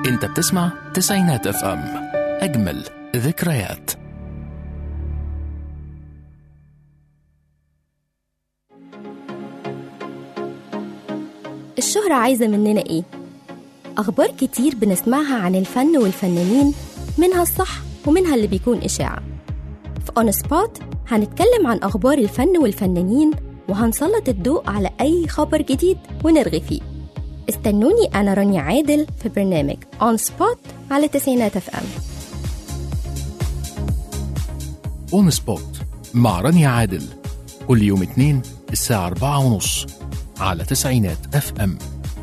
انت بتسمع تسعينات اف ام، اجمل ذكريات. الشهرة عايزة مننا ايه؟ أخبار كتير بنسمعها عن الفن والفنانين، منها الصح ومنها اللي بيكون إشاعة. في أون سبوت هنتكلم عن أخبار الفن والفنانين، وهنسلط الضوء على أي خبر جديد ونرغي فيه. استنوني أنا رانيا عادل في برنامج أون سبوت على تسعينات اف ام. اون سبوت مع رانيا عادل، كل يوم اثنين الساعة 4:30 على تسعينات اف ام.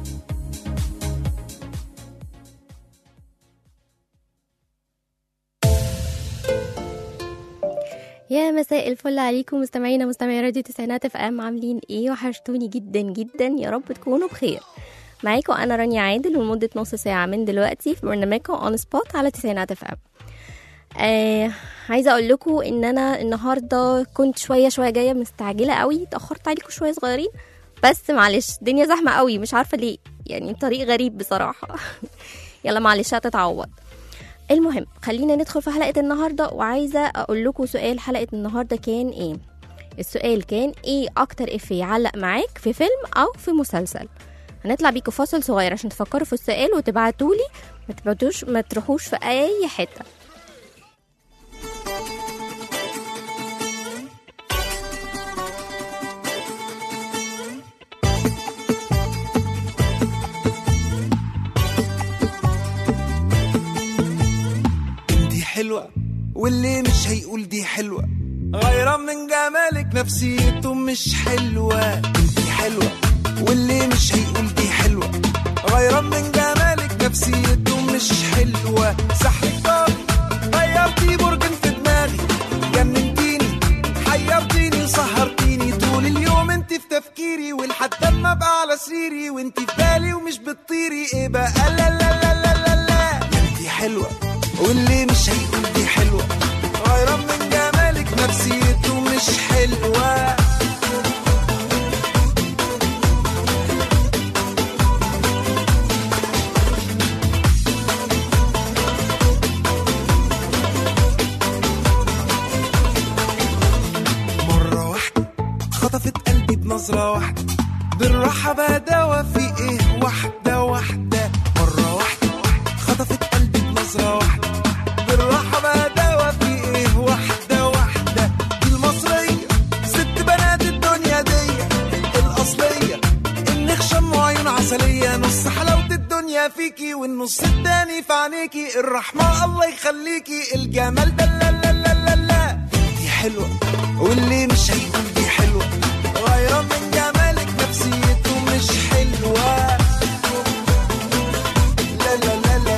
يا مساء الفل عليكم مستمعينا مستمعي راديو تسعينات اف ام، عاملين ايه؟ وحشتوني جدا جدا، يا رب تكونوا بخير. معاكم انا رانيا عادل، ولمده نص ساعه من دلوقتي في برنامجكم اون سبوت على تسعينات اف ام. عايزه اقول لكم ان انا النهارده كنت شويه جايه مستعجله قوي، اتاخرت عليكم شويه صغيرين، بس معلش الدنيا زحمه قوي، مش عارفه ليه، يعني طريق غريب بصراحه. يلا معلش هتتعوض. المهم خلينا ندخل في حلقة النهاردة، وعايزة أقول لكم سؤال حلقة النهاردة كان إيه؟ السؤال كان إيه أكتر إفيه علق معاك في فيلم أو في مسلسل؟ هنطلع بيكم فاصل صغير عشان تفكروا في السؤال وتبعتولي، ما تروحوش في أي حتة. حلوة واللي مش هيقول دي حلوة، غيرا من جمالك نفسيته مش حلوة. انتي حلوة واللي مش هيقول دي حلوة، غيرا من جمالك نفسيته مش حلوة. سحرك طاغي غيرتي برجن في دماغي، جننتيني حيرتيني سهرتيني، طول اليوم انتي في تفكيري، ولحد ما ابقى على سريري وانتي في بالي ومش بتطيري. ايه بقى؟ لا لا لا لا لا لا، انتي حلوة واللي مش هيقول دي حلوة، غيرا من جمالك نفسيته مش حلوة. مرة واحدة خطفت قلبي بنظرة واحدة، بالراحة بقى دوا في ايه؟ واحدة واحدة. مرة واحدة خطفت قلبي بنظرة واحدة، بالراحة بقى دوا في ايه؟ واحدة واحدة. دي المصرية ست بنات الدنيا دي الأصلية، النخشم وعيون عسلية، نص حلاوة الدنيا فيكي والنص التاني في عينيكي. الرحمة الله يخليكي، الجمال ده لا لا لا لا لا. دي حلوة واللي مش هيقول دي حلوة، غيرا من جمالك نفسيته مش حلوة. لا لا لا لا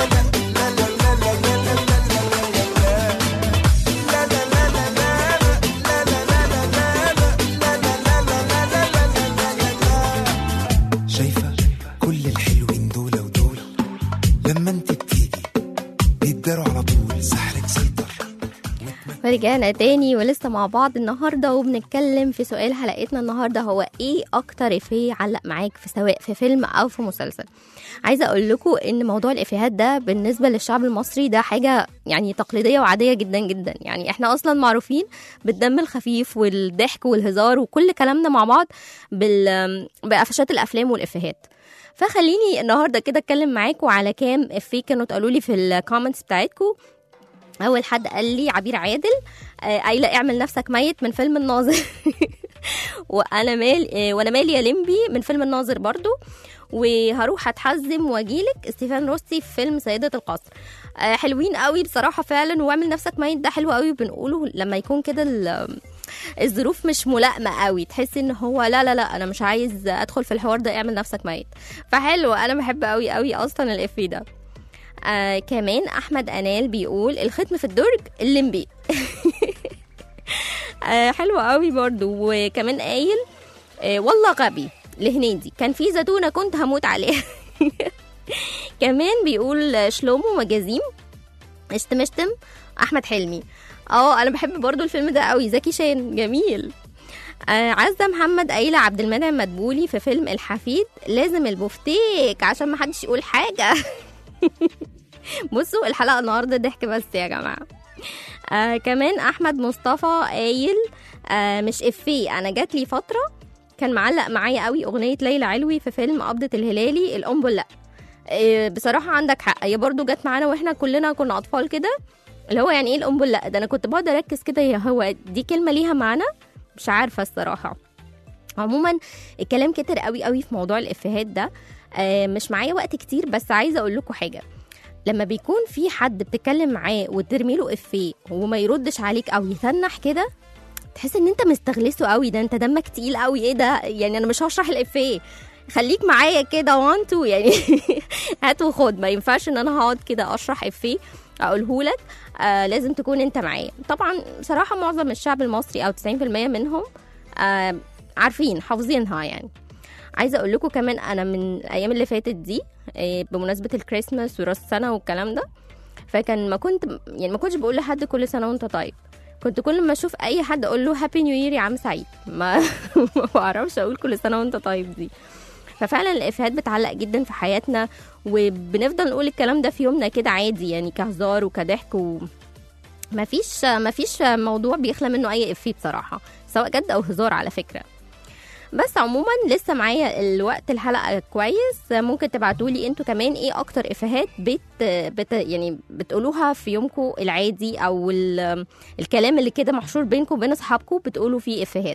ورجعنا تاني ولسه مع بعض النهاردة، وبنتكلم في سؤال حلقتنا النهاردة هو ايه اكتر افيه علق معاك في سواء في فيلم او في مسلسل. عايزة اقول لكم ان موضوع الافيهات ده بالنسبة للشعب المصري ده حاجة يعني تقليدية وعادية جدا جدا، يعني احنا اصلا معروفين بالدم الخفيف والضحك والهزار وكل كلامنا مع بعض بقفشات الافلام والافيهات. فخليني النهاردة كده اتكلم معاكم على كام افيه كانوا تقولوا لي في الكومنتس بتاعتكم. اول حد قال لي عبير عادل قايله اعمل نفسك ميت من فيلم الناظر. وانا مالي يا لمبي من فيلم الناظر برضو. وهروح اتحزم واجيلك ستيفان روستي في فيلم سيدة القصر. حلوين قوي بصراحه فعلا. واعمل نفسك ميت ده حلو قوي، بنقوله لما يكون كده الظروف مش ملائمه قوي، تحس ان هو لا لا لا انا مش عايز ادخل في الحوار ده، اعمل نفسك ميت. فحلو، انا بحب قوي قوي اصلا الافيه ده. كمان احمد انال بيقول الختم في الدرج الليمبي. حلو قوي برضو. وكمان قايل والله غبي لهنيدي، كان في زتونة كنت هموت عليها. كمان بيقول شلومو مجازيم اشتم احمد حلمي. انا بحب برضو الفيلم ده قوي، زكي شان جميل. عزة محمد قايلة عبد المنعم مدبولي في فيلم الحفيد لازم البفتيك عشان ما حدش يقول حاجة. بصوا الحلقة النهاردة ضحك بس يا جماعة. كمان أحمد مصطفى قايل مش إفيه، أنا جات لي فترة كان معلق معايا قوي أغنية ليلى علوي في فيلم قبضة الهلالي الأنبل. لأ بصراحة عندك حق، هي برضو جت معانا واحنا كلنا كنا أطفال كده، اللي هو يعني ايه الأنبل. لأ ده أنا كنت بقعد أركز كده، هو دي كلمة ليها معنى؟ مش عارفة الصراحة. عموما الكلام كتر قوي قوي في موضوع الإفيهات ده. مش معايا وقت كتير، بس عايزة أقول لكم حاجة. لما بيكون في حد بتتكلم معاه وترمي له إفيه وما يردش عليك أو يتنح كده، تحس ان انت مستغلسه قوي، ده انت دمك تقيل قوي، ايه ده يعني، انا مش هشرح الإفيه، خليك معايا كده وانتو يعني هات وخد. ما ينفعش ان انا هقعد كده اشرح إفيه اقوله لك، لازم تكون انت معايا. طبعا بصراحة معظم الشعب المصري او 90% منهم عارفين حافظينها يعني. عايزه اقول لكم كمان، انا من الايام اللي فاتت دي بمناسبه الكريسماس وراس السنه والكلام ده، فكان ما كنتش بقول لحد كل سنه وانت طيب، كنت كل ما اشوف اي حد اقول له هابي نيو يير يا عم سعيد. ما بعرفش اقول كل سنه وانت طيب دي. ففعلا الافيهات بتعلق جدا في حياتنا، وبنفضل نقول الكلام ده في يومنا كده عادي يعني، كهزار وكضحك، ما فيش موضوع بيخلى منه اي افيه بصراحه، سواء جد او هزار على فكره. بس عموما لسه معايا الوقت الحلقه كويس، ممكن تبعتولي انتوا كمان ايه اكتر افيهات يعني بتقولوها في يومكم العادي، او الكلام اللي كده محشور بينكم وبين اصحابكم بتقولوا فيه افيهات.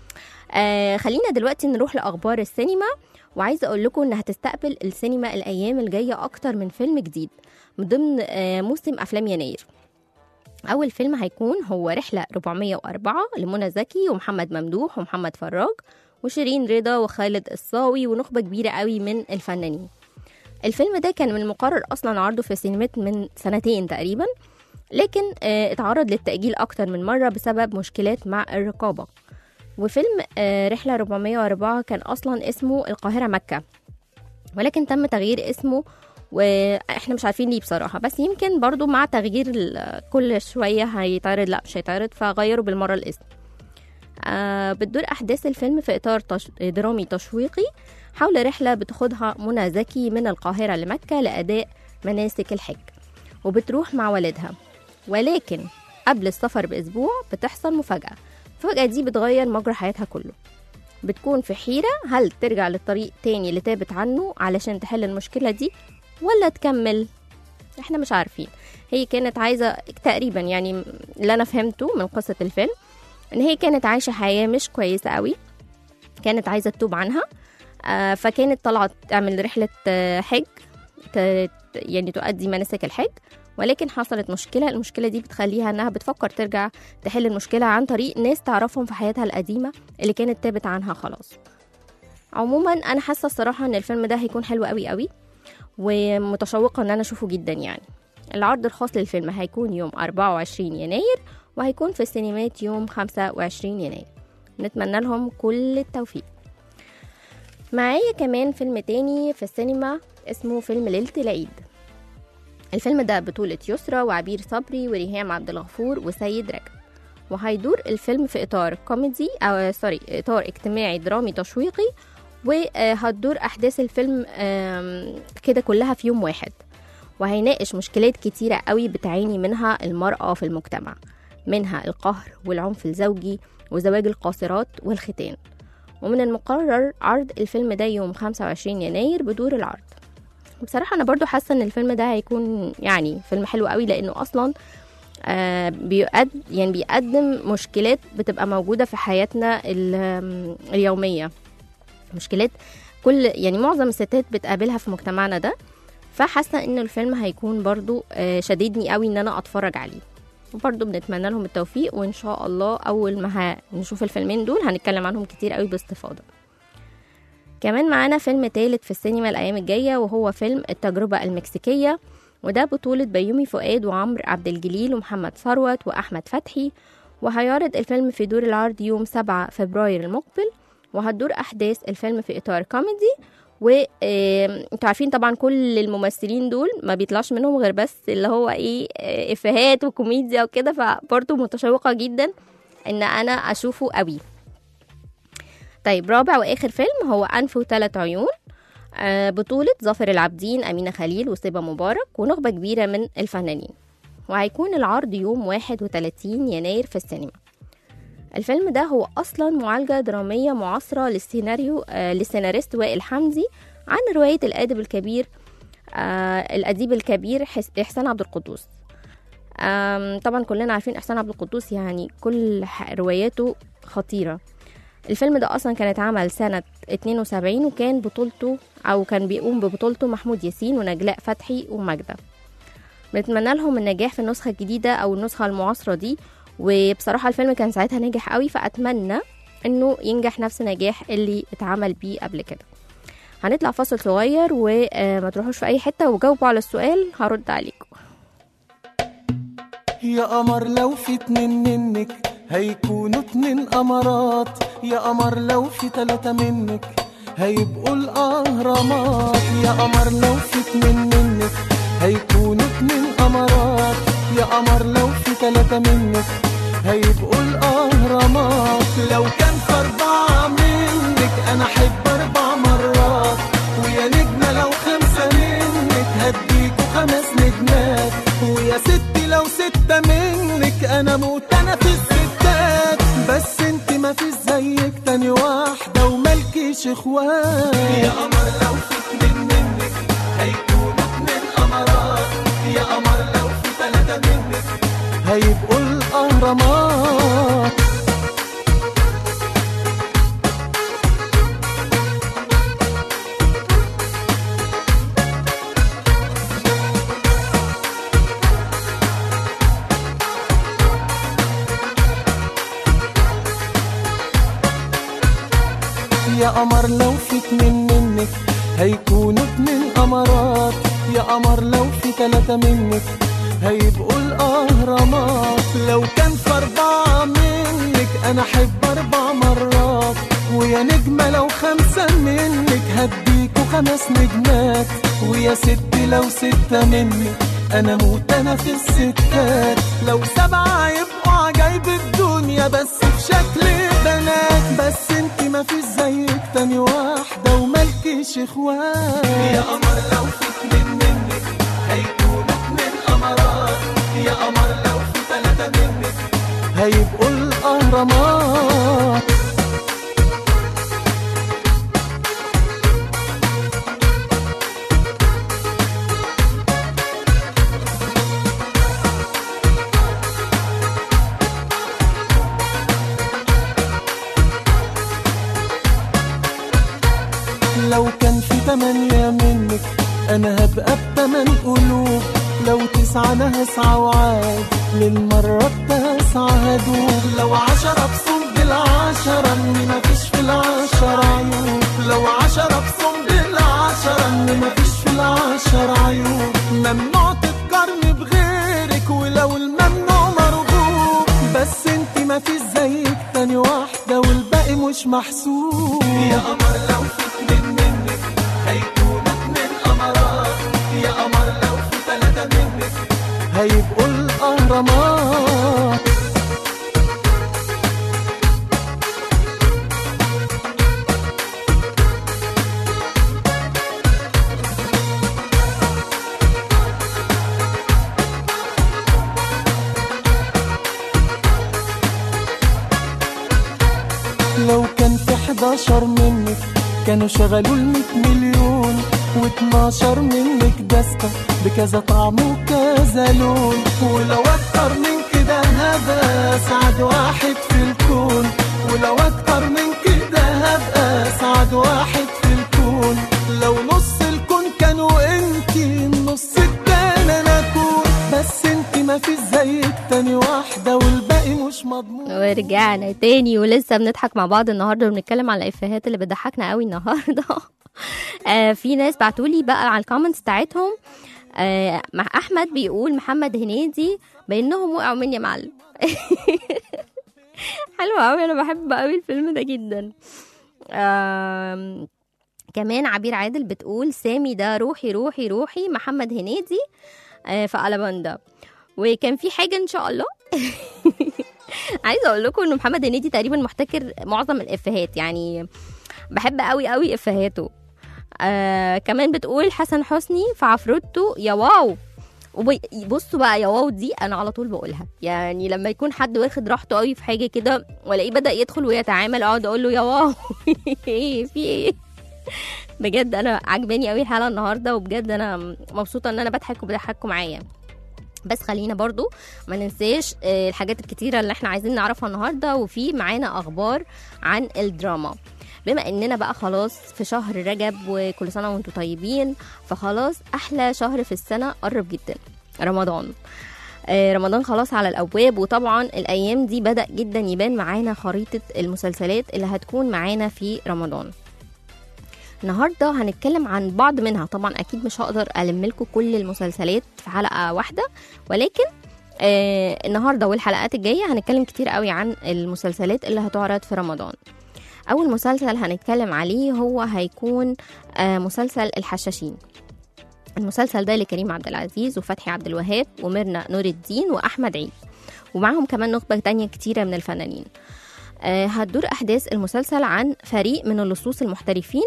خلينا دلوقتي نروح لاخبار السينما، وعايزه اقول لكم ان هتستقبل السينما الايام الجايه اكتر من فيلم جديد من ضمن موسم افلام يناير. اول فيلم هيكون هو رحله 404 لمنى زكي ومحمد ممدوح ومحمد فراج وشيرين رضا وخالد الصاوي ونخبة كبيرة قوي من الفنانين. الفيلم ده كان من المقرر أصلا عرضه في السينمات من سنتين تقريبا، لكن اتعرض للتأجيل أكتر من مرة بسبب مشكلات مع الرقابة. وفيلم رحلة 404 كان أصلا اسمه القاهرة مكة، ولكن تم تغيير اسمه، واحنا مش عارفين ليه بصراحة، بس يمكن برضو مع تغيير كل شوية هيتعرض لا مش هيتعرض، فغيروا بالمرة الاسم. بتدور أحداث الفيلم في إطار درامي تشويقي حول رحلة بتاخدها منى زكي من القاهرة لمكة لأداء مناسك الحج، وبتروح مع والدها. ولكن قبل السفر بأسبوع بتحصل مفاجأة، المفاجأة دي بتغير مجرى حياتها كله. بتكون في حيرة، هل ترجع للطريق تاني اللي تابت عنه علشان تحل المشكلة دي ولا تكمل؟ احنا مش عارفين. هي كانت عايزة تقريبا، يعني اللي أنا فهمته من قصة الفيلم، ان هي كانت عايشة حياة مش كويسة قوي، كانت عايزة تتوب عنها، فكانت طلعت تعمل رحلة حج يعني تؤدي مناسك الحج، ولكن حصلت مشكلة. المشكلة دي بتخليها انها بتفكر ترجع تحل المشكلة عن طريق ناس تعرفهم في حياتها القديمة اللي كانت تابت عنها خلاص. عموما انا حاسة الصراحة ان الفيلم ده هيكون حلو قوي قوي، ومتشوقة ان انا اشوفه جدا يعني. العرض الخاص للفيلم هيكون يوم 24 يناير وهيكون في السينمات يوم 25 يناير. نتمنى لهم كل التوفيق. معايا كمان فيلم تاني في السينما اسمه فيلم ليلة العيد. الفيلم ده بطولة يسرا وعبير صبري وريهام عبد الغفور وسيد رجب، وهيدور الفيلم في إطار كوميدي إطار اجتماعي درامي تشويقي، وهتدور أحداث الفيلم كده كلها في يوم واحد، وهيناقش مشكلات كتيرة قوي بتعاني منها المرأة في المجتمع، منها القهر والعنف الزوجي وزواج القاصرات والختان. ومن المقرر عرض الفيلم ده يوم 25 يناير بدور العرض. بصراحة أنا برضو حاسة أن الفيلم ده هيكون يعني فيلم حلو قوي، لأنه أصلا بيقدم مشكلات بتبقى موجودة في حياتنا اليومية، مشكلات يعني معظم الستات بتقابلها في مجتمعنا ده. فحاسة أن الفيلم هيكون برضو شديدني قوي أن أنا أتفرج عليه، وبرضو بنتمنى لهم التوفيق، وإن شاء الله أول ما نشوف الفيلمين دول هنتكلم عنهم كتير قوي باستفاضة. كمان معانا فيلم تالت في السينما الأيام الجاية، وهو فيلم التجربة المكسيكية، وده بطولة بيومي فؤاد وعمرو عبد الجليل ومحمد ثروت وأحمد فتحي. وهيعرض الفيلم في دور العرض يوم 7 فبراير المقبل، وهتدور أحداث الفيلم في إطار كوميدي. وانتوا عارفين طبعا كل الممثلين دول ما بيطلعش منهم غير بس اللي هو إفيهات وكوميديا وكده، فبرضه متشوقة جدا ان انا اشوفه قوي. طيب رابع واخر فيلم هو أنف وثلاث عيون. بطولة ظافر العابدين، أمينة خليل، وسيبة مبارك، ونخبة كبيرة من الفنانين. وهيكون العرض يوم 31 يناير في السينما. الفيلم ده هو أصلا معالجة درامية معاصرة للسيناريست وائل حمدي عن رواية الأديب الكبير إحسان عبد القدوس. طبعا كلنا عارفين إحسان عبد القدوس، يعني كل رواياته خطيرة. الفيلم ده أصلا كان اتعمل سنة 72 وكان بطولته أو كان بيقوم ببطولته محمود ياسين ونجلاء فتحي وماجدة. بنتمنى لهم النجاح في النسخة الجديدة أو النسخة المعاصرة دي، وبصراحة الفيلم كان ساعتها ناجح قوي، فأتمنى إنه ينجح نفس النجاح اللي اتعمل بيه قبل كده. هنطلع فاصل صغير وما تروحوش في أي حتة وجاوبوا على السؤال هرد عليكم. يا قمر لو في 2 منك هيكونوا 2 قمرات، يا قمر لو في 3 منك هيبقوا الأهرامات، يا قمر لو في 2 منك هيكونوا 2 قمرات، يا قمر لو في 3 منك هيبقوا الأهرامات. لو كان في 4 منك أنا أحب 4 مرات، ويا نجمة لو 5 منك هديكوا 5 نجمات، ويا ستي لو 6 منك أنا موت أنا في الستات. بس انت ما فيش زيك تاني واحدة وملكيش اخوات. يا قمر لو في 2 منك هيكونوا 2 قمرات، يا قمر لو في 3 منك هيبقوا الأهرامات. يا قمر لو في 2 منك هيكونوا 2 قمرات، يا قمر لو في 3 منك هيبقوا الأهرامات. لو كان في 4 منك أنا أحب 4 مرات، ويا نجمة لو 5 منك هديكوا 5 نجمات، ويا ستي لو 6 منك أنا موت أنا في الستات. لو 7 يبقوا عجايب الدنيا بس في شكل بنات، بس انت ما فيش زيك تاني واحدة وملكيش اخوات. يا قمر لو في 2 منك هيكونوا 2 قمرات، يا قمر لو في 3 منك هيبقوا الأهرامات. لو كان في 8 منك أنا هبقى ب8 قلوب، لو 9 أنا هسعى وعاد للمرة 9 هدوب، لو 10 بصمد 10 إني مفيش في 10 عيوب، لو 10 بصمد 10 إني مفيش في 10 عيوب. ممنوع تتقارني بغيرك ولو الممنوع مرغوب، بس انتي مفيش زيك تاني واحدة والباقي مش محسوب. يا قمر لو في 2 منك هيكونوا 2 قمرات، يا قمر لو في 3 منك هيبقوا الأهرامات. لو كان في 11 منك كانوا شغلوا 100 مليون، و12 منك دستة بكذا طعم وكذا لون، ولو اكتر من كده هبقى اسعد واحد في الكون، ولو اكتر من كده هبقى اسعد واحد في الكون. لو نص الكون كانوا انتي النص التاني انا اكون، بس انتي ما في زيك تاني واحدة والباقي مش مضمون. ورجعنا تاني ولسه بنضحك مع بعض النهارده وبنتكلم على الافيهات اللي بتضحكنا قوي النهارده. في ناس بعتولي بقى على الكومنتس بتاعتهم. مع احمد بيقول محمد هنيدي بانهم وقعوا مني يا معلم. حلو قوي، انا بحب قوي الفيلم ده جدا. كمان عبير عادل بتقول سامي ده روحي روحي روحي محمد هنيدي في ألاباندا. وكان في حاجة إن شاء الله عايزة أقول لكم إنه محمد هنيدي تقريبا محتكر معظم الإفيهات، يعني بحب قوي قوي إفيهاته. كمان بتقول حسن حسني في عفروتو يا واو. بصوا بقى يا واو دي انا على طول بقولها، يعني لما يكون حد واخد راحته قوي في حاجه كده والاقيه بدا يدخل ويتعامل اقعد اقول له يا واو. ايه في ايه؟ بجد انا عجباني قوي الحلقه النهارده، وبجد انا مبسوطه ان انا بضحك وبضحكوا معايا. بس خلينا برضو ما ننساش الحاجات الكتيره اللي احنا عايزين نعرفها النهارده، وفي معانا اخبار عن الدراما. بما اننا بقى خلاص في شهر رجب وكل سنه وانتم طيبين، فخلاص احلى شهر في السنه قرب جدا، رمضان. رمضان خلاص على الابواب، وطبعا الايام دي بدأ جدا يبان معانا خريطه المسلسلات اللي هتكون معانا في رمضان. النهارده هنتكلم عن بعض منها، طبعا اكيد مش هقدر الم لكم كل المسلسلات في حلقه واحده، ولكن النهارده والحلقات الجايه هنتكلم كتير قوي عن المسلسلات اللي هتعرض في رمضان. اول مسلسل هنتكلم عليه هو هيكون مسلسل الحشاشين. المسلسل ده لكريم عبد العزيز وفتحي عبد الوهاب وميرنا نور الدين واحمد عيد، ومعهم كمان نخبه تانية كتيره من الفنانين. هتدور احداث المسلسل عن فريق من اللصوص المحترفين،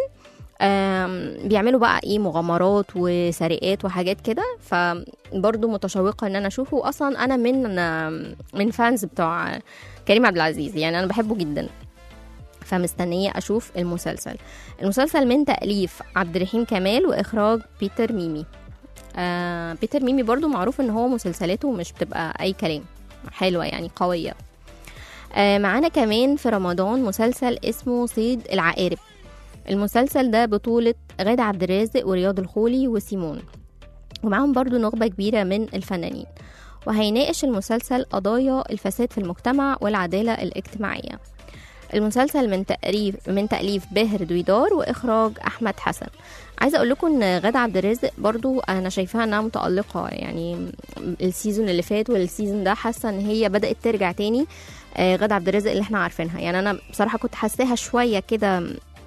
بيعملوا بقى ايه مغامرات وسرقات وحاجات كده، فبرضه متشوقه ان انا اشوفه. اصلا انا من فانز بتوع كريم عبد العزيز، يعني انا بحبه جدا، فمستنيه اشوف المسلسل من تأليف عبد الرحيم كمال واخراج بيتر ميمي. بيتر ميمي برضو معروف ان هو مسلسلاته مش بتبقى اي كلام، حلوه يعني قويه. معانا كمان في رمضان مسلسل اسمه صيد العقارب. المسلسل ده بطولة غادة عبد الرازق ورياض الخولي وسيمون، ومعهم برضو نخبة كبيرة من الفنانين. وهيناقش المسلسل قضايا الفساد في المجتمع والعدالة الاجتماعية. المسلسل من تأليف باهر دويدار وإخراج أحمد حسن. عايزة أقول لكم إن غادة عبد الرازق برضو أنا شايفاها إنها متألقة، يعني السيزون اللي فات والسيزون ده حاسة إن هي بدأت ترجع تاني. غادة عبد الرازق اللي احنا عارفينها، يعني أنا بصراحة كنت حاساها شوية كده،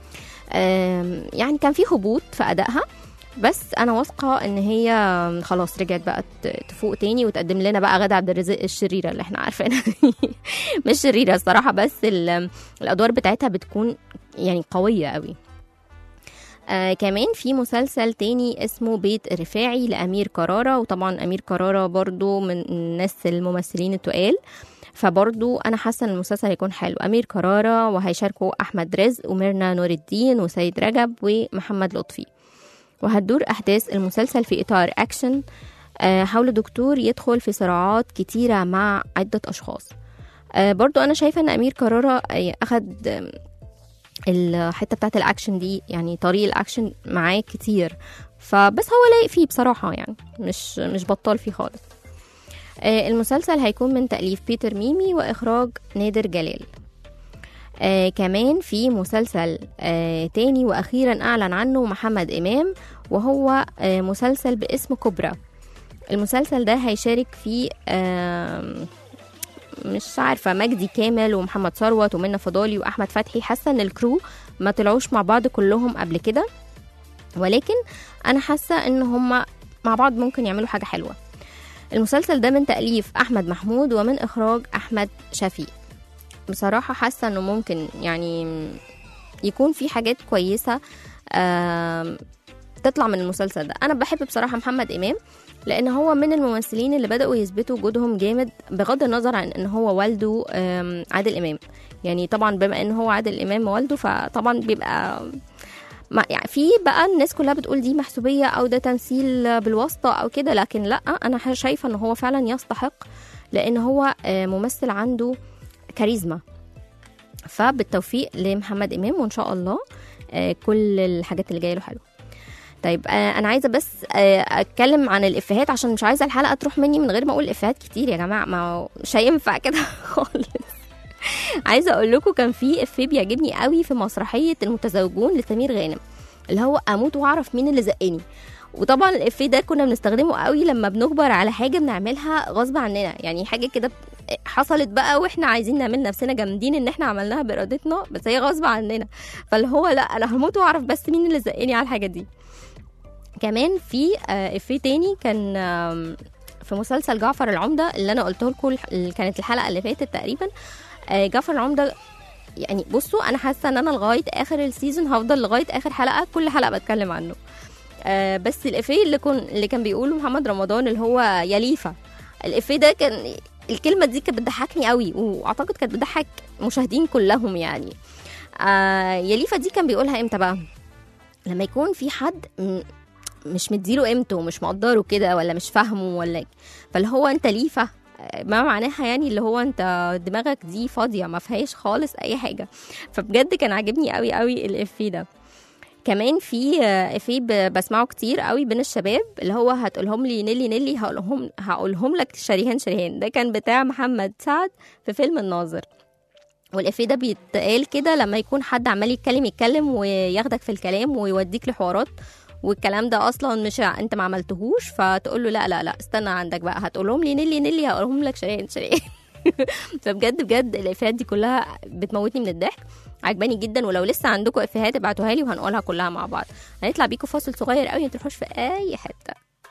يعني كان في هبوط في أدائها، بس انا واثقه ان هي خلاص رجعت بقى تفوق تاني وتقدم لنا بقى غادة عبد الرازق الشريره اللي احنا عارفينها. مش شريره الصراحه، بس الادوار بتاعتها بتكون يعني قويه قوي. كمان في مسلسل تاني اسمه بيت الرفاعي لأمير كرارة، وطبعا أمير كرارة برضو من الناس الممثلين التقال، فبرضو أنا حاسة أن المسلسل هيكون حلو. أمير كرارة وهيشاركوا أحمد رزق وميرنا نور الدين وسيد رجب ومحمد لطفي. وهتدور أحداث المسلسل في إطار أكشن حول دكتور يدخل في صراعات كتيرة مع عدة أشخاص. برضو أنا شايفة أن أمير كرارة أخد الحتة بتاعت الأكشن دي، يعني طريق الأكشن معاه كتير، فبس هو لايق فيه بصراحة، يعني مش بطال فيه خالص. المسلسل هيكون من تأليف بيتر ميمي وإخراج نادر جلال. كمان في مسلسل تاني وأخيرا أعلن عنه محمد إمام، وهو مسلسل باسم كبرى. المسلسل ده هيشارك فيه مش عارفة مجدي كامل ومحمد ثروت ومنى فضالي وأحمد فتحي. حاسة ان الكرو ما طلعوش مع بعض كلهم قبل كده، ولكن أنا حاسة ان هما مع بعض ممكن يعملوا حاجة حلوة. المسلسل ده من تأليف أحمد محمود ومن إخراج أحمد شفيق. بصراحة حاسة انه ممكن يعني يكون في حاجات كويسة تطلع من المسلسل ده. انا بحب بصراحة محمد امام، لان هو من الممثلين اللي بدأوا يثبتوا وجودهم جامد، بغض النظر عن ان هو والده عادل امام. يعني طبعا بما ان هو عادل امام والده، فطبعا بيبقى يعني في بقى الناس كلها بتقول دي محسوبية او ده تمثيل بالواسطة او كده، لكن لا، انا شايفة ان هو فعلا يستحق، لان هو ممثل عنده كاريزما. فبالتوفيق لمحمد إمام، وإن شاء الله كل الحاجات اللي جاية له حلوة. طيب أنا عايزة بس أتكلم عن الإفيهات، عشان مش عايزة الحلقة تروح مني من غير ما أقول إفيهات كتير يا جماعة، ما مش هينفع كده خالص. عايزة أقول لكم كان في إفيه بيعجبني قوي في مسرحية المتزوجون لسمير غانم، اللي هو أموت وأعرف مين اللي زقني. وطبعا الإفيه ده كنا بنستخدمه قوي لما بنجبر على حاجة بنعملها غصب عننا، يعني حاجة كده حصلت بقى واحنا عايزين نعمل نفسنا جامدين ان احنا عملناها بارادتنا، بس هي غصب عننا، فاللي هو لا انا هموت واعرف بس مين اللي زقني على الحاجه دي. كمان في افيه تاني كان في مسلسل جعفر العمدة اللي انا قلته لكم، كانت الحلقه اللي فاتت تقريبا. جعفر العمدة يعني بصوا انا حاسه ان انا لغايه اخر السيزون هفضل لغايه اخر حلقه كل حلقه بتكلم عنه. بس الافيه اللي كان بيقوله محمد رمضان اللي هو يا ليفا، الافيه ده كان الكلمه دي كانت بتضحكني قوي، واعتقد كانت بتضحك مشاهدين كلهم يعني. يا ليفا دي كان بيقولها امتى بقى؟ لما يكون في حد مش مديله قيمته ومش مقدره كده ولا مش فاهمه ولا فاللي هو انت ليفا، ما معناها يعني اللي هو انت دماغك دي فاضيه ما فيهاش خالص اي حاجه. فبجد كان عاجبني قوي قوي الافيه ده. كمان في افيه بسمعه كتير قوي بين الشباب اللي هو هتقولهم لي نيلي نيلي هقولهم لك شريهان شريهان، ده كان بتاع محمد سعد في فيلم الناظر. والافيه ده بيتقال كده لما يكون حد عمال يتكلم وياخدك في الكلام ويوديك لحوارات والكلام ده اصلا مش انت ما عملتهوش، فتقول له لا لا لا استنى عندك بقى، هتقولهم لي نيلي نيلي هقولهم لك شريهان شريهان. فبجد بجد الافيهات دي كلها بتموتني من الضحك، عجباني جدا. ولو لسه عندكم افيهات ابعتوها لي وهنقولها كلها مع بعض. هنطلع بيكم فاصل صغير قوي، ما تروحوش في اي حته.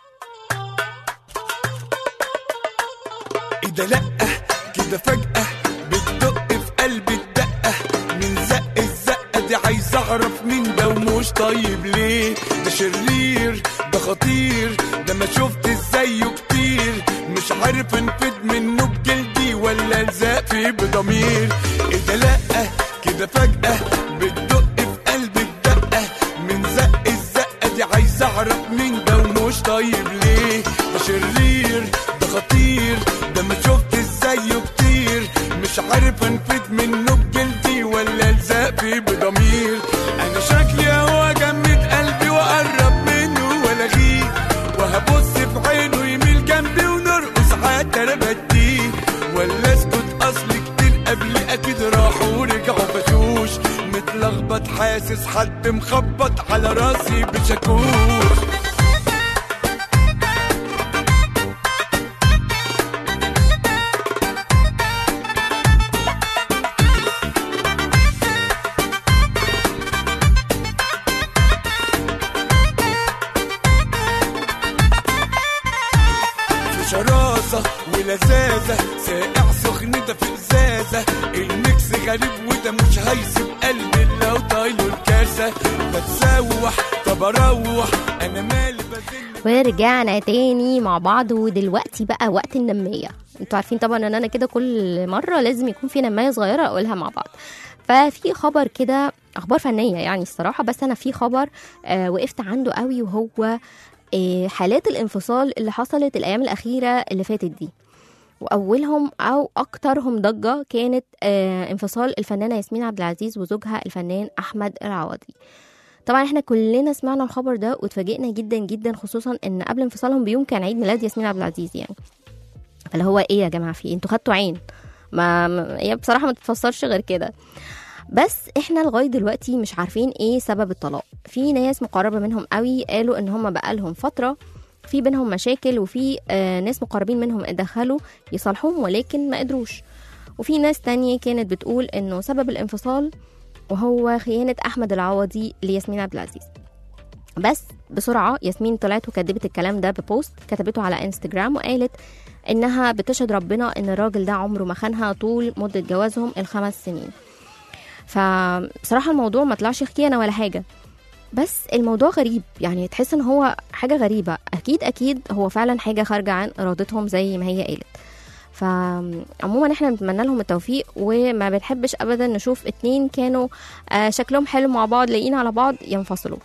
ايه ده؟ لا كده فجأة بتدق في قلبي الدقة من زق الزقة دي، عايز اعرف مين ده ومش طيب ليه، ده شرير ده خطير ده ما شفت زيه كتير، مش عارف انفد منه بجلدي ولا الزق فيه بضمير. ايه ده؟ لا كده فجأة بتدق في قلبي الدقة من زق الزقة دي، عايز اعرف مين ده ومش طيب ليه، ده شرير ده خطير ده ما شفت زيه كتير، مش عارف انفد منه بجلدي ولا الزق فيه بضمير. انا شكلي هو جمد قلبي واقرب منه والغيه، وهبص في عينه يميل جنبي ونرقص حتى انا بديه، ولا اسكت اصل كتير قبل اكيد راحوا ورجعوا فشوش، متلخبط حاسس حد مخبط على راسي بشاكوش. شراسة ولذاذة ساقع سخن ده في ازازة، الميكس غريب وده مش هيسيب قلبي لو طايله الكاسة، بتسوح طب اروح انا مالي بزن. ورجعنا تاني مع بعض، ودلوقتي بقى وقت النمية. انتوا عارفين طبعا ان انا كده كل مرة لازم يكون في نمية صغيرة اقولها مع بعض. ففي خبر كده، اخبار فنية يعني الصراحة، بس انا في خبر وقفت عنده قوي، وهو حالات الانفصال اللي حصلت الأيام الأخيرة اللي فاتت دي. وأولهم أو أكترهم ضجة كانت انفصال الفنانة ياسمين عبد العزيز وزوجها الفنان أحمد العوضي. طبعا احنا كلنا سمعنا الخبر ده واتفاجئنا جدا جدا، خصوصا ان قبل انفصالهم بيوم كان عيد ميلاد ياسمين عبد العزيز يعني. فاللي هو ايه يا جماعة، في انتوا خدتوا عين؟ هي بصراحة ما تتفسرش غير كده. بس احنا لغايه دلوقتي مش عارفين ايه سبب الطلاق. في ناس مقربه منهم قوي قالوا ان هم بقالهم فتره في بينهم مشاكل، وفي ناس مقربين منهم اتدخلوا يصالحوهم ولكن ما قدروش. وفي ناس تانية كانت بتقول انه سبب الانفصال وهو خيانه احمد العوضي لياسمين عبد العزيز. بس بسرعه ياسمين طلعت وكدبت الكلام ده ببوست كتبته على انستجرام، وقالت انها بتشهد ربنا ان الراجل ده عمره ما خانها طول مده جوازهم ال5 سنين. فبصراحة الموضوع ما طلعش خيانة ولا حاجة، بس الموضوع غريب يعني، تحس ان هو حاجة غريبة. اكيد هو فعلا حاجة خارجة عن ارادتهم زي ما هي قالت. فعموما احنا بنتمنى لهم التوفيق، وما بنحبش ابدا نشوف اتنين كانوا شكلهم حلو مع بعض لاقيين على بعض ينفصلوا.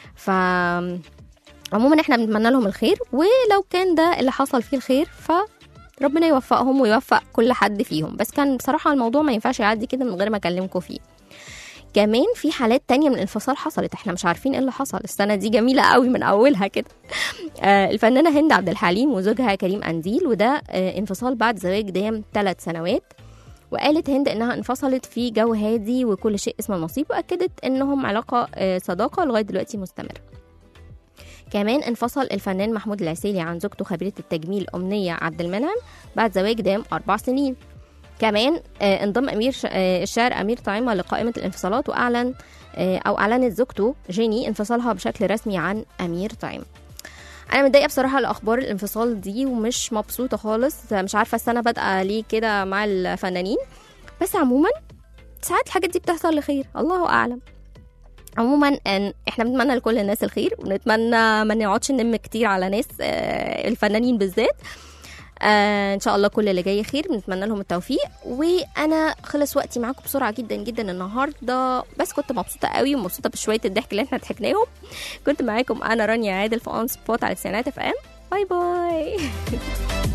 عموما احنا بنتمنى لهم الخير، ولو كان ده اللي حصل فيه الخير فربنا يوفقهم ويوفق كل حد فيهم. بس كان بصراحة الموضوع ما ينفعش يعدي كده من غير ما اكلمكم فيه. كمان في حالات تانية من الانفصال حصلت، احنا مش عارفين ايه اللي حصل. السنة دي جميلة قوي من اولها كده. الفنانة هند عبد الحليم وزوجها كريم أنديل، وده انفصال بعد زواج دام 3 سنوات. وقالت هند انها انفصلت في جو هادي وكل شيء اسمه النصيب، واكدت انهم علاقة صداقة لغاية دلوقتي مستمرة. كمان انفصل الفنان محمود العسيلي عن زوجته خبيرة التجميل أمنية عبد المنعم بعد زواج دام 4 سنين. كمان انضم الشاعر أمير طعيمة لقائمة الانفصالات، وأعلن أو أعلنت زوجته جيني انفصالها بشكل رسمي عن أمير طعيمة. أنا متضايقة بصراحة لأخبار الانفصال دي ومش مبسوطة خالص، مش عارفة السنة بادئة ليه كده مع الفنانين. بس عموما ساعات الحاجات دي بتحصل لخير، الله اعلم. عموما احنا بنتمنى لكل الناس الخير، ونتمنى ما نقعدش ننم كتير على ناس الفنانين بالذات. ان شاء الله كل اللي جاي خير، بنتمنى لهم التوفيق. وانا خلص وقتي معاكم بسرعه جدا جدا النهارده، بس كنت مبسوطه قوي ومبسوطه بشويه الضحك اللي احنا ضحكناهم. كنت معاكم انا رانيا عادل في اون سبوت على 90 FM. باي باي.